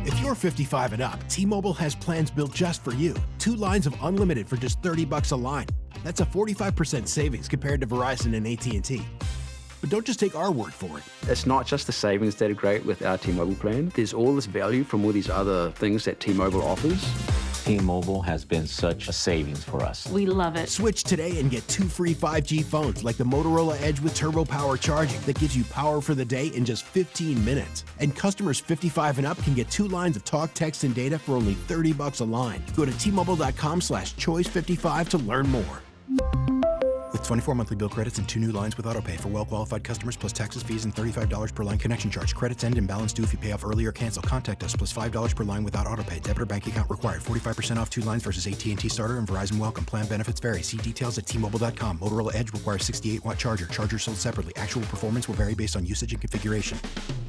If you're 55 and up, T-Mobile has plans built just for you. 2 lines of unlimited for just $30 a line. That's a 45% savings compared to Verizon and AT&T. But don't just take our word for it. It's not just the savings that are great with our T-Mobile plan. There's all this value from all these other things that T-Mobile offers. T-Mobile has been such a savings for us. We love it. Switch today and get 2 free 5G phones like the Motorola Edge with Turbo Power charging that gives you power for the day in just 15 minutes. And customers 55 and up can get 2 lines of talk, text, and data for only $30 a line. Go to T-Mobile.com/choice55 to learn more. With 24 monthly bill credits and 2 new lines with autopay for well-qualified customers plus taxes, fees, and $35 per line connection charge. Credits end and balance due if you pay off early or cancel. Contact us plus $5 per line without autopay. Debit or bank account required. 45% off 2 lines versus AT&T Starter and Verizon Welcome. Plan benefits vary. See details at T-Mobile.com. Motorola Edge requires 68-watt charger. Charger sold separately. Actual performance will vary based on usage and configuration.